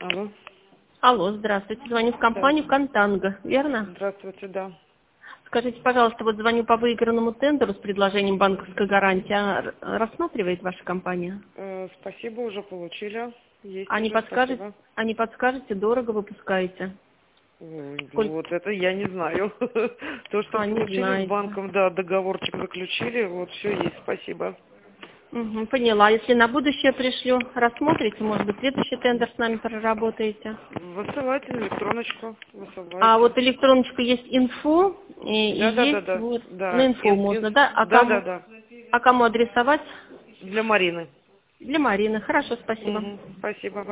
Алло. Алло, здравствуйте. Звоню в Да. компанию «Контанго», верно? Здравствуйте, да. Скажите, пожалуйста, вот звоню по выигранному тендеру с предложением банковской гарантии. Рассматривает ваша компания? Спасибо, уже получили. Есть А не уже, подскажете, спасибо. дорого выпускаете? Ой, ну Сколько? вот это я не знаю. То, что Не получили с знаете. банком, да, договорчик заключили, вот все есть, спасибо. Угу, поняла. Если на будущее пришлю, рассмотрите, может быть, следующий тендер с нами проработаете. Высылайте на электроночку, А высылайте. вот электроночка есть инфо, и Да, да, да, есть да, вот на да. инфо можно, да? Да, да, да. А кому адресовать? Для Марины. Для Марины. Хорошо, спасибо. Спасибо.